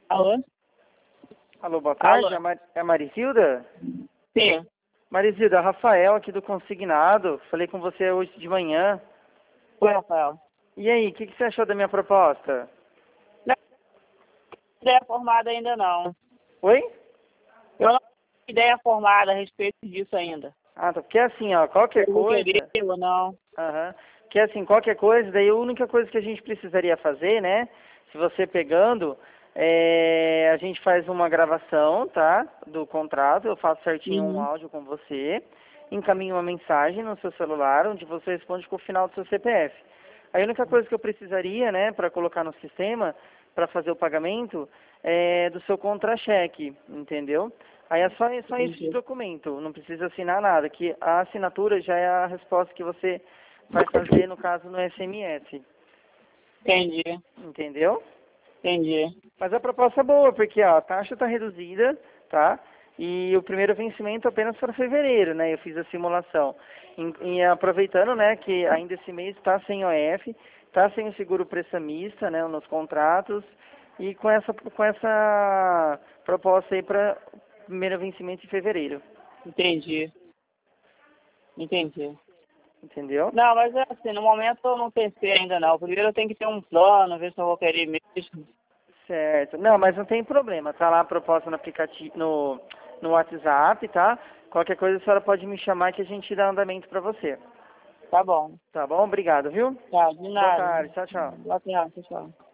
Alô? Alô, boa tarde. Alô? É a Marisilda? Sim. Marisilda, Rafael aqui do Consignado. Falei com você hoje de manhã. Oi, Rafael. E aí, o que você achou da minha proposta? Não tenho ideia formada ainda não. Oi? Eu não tenho ideia formada a respeito disso ainda. Ah, tá. Porque assim, ó, qualquer Eu vou querer coisa... ou não. Aham. Porque assim, qualquer coisa, daí a única coisa que a gente precisaria fazer, né? Se você pegando, a gente faz uma gravação, tá? Do contrato, eu faço certinho um Uhum. áudio com você, encaminho uma mensagem no seu celular, onde você responde com o final do seu CPF. Aí a única coisa que eu precisaria, né, para colocar no sistema, para fazer o pagamento, é do seu contra-cheque, entendeu? Aí é só isso de Entendi. documento, não precisa assinar nada, que a assinatura já é a resposta que você vai fazer, no caso, no SMS, Entendi. entendeu? Entendi. Mas a proposta é boa, porque ó, a taxa está reduzida, tá? E o primeiro vencimento apenas para fevereiro, né? Eu fiz a simulação. E aproveitando, né, que ainda esse mês está sem OF, está sem o seguro prestamista, né, nos contratos, e com essa proposta aí para primeiro vencimento em fevereiro, Entendi. Entendi. entendeu? Não, mas é assim, no momento eu não pensei ainda não. Primeiro eu tenho que ter um plano, ver se eu vou querer mesmo. Certo. Não, mas não tem problema. Tá lá a proposta no aplicativo, no WhatsApp, tá? Qualquer coisa a senhora pode me chamar que a gente dá andamento para você. Tá bom. Tá bom? Obrigado, viu? Tá, de Boa nada. tarde. Tchau, tchau. Boa tarde, pessoal.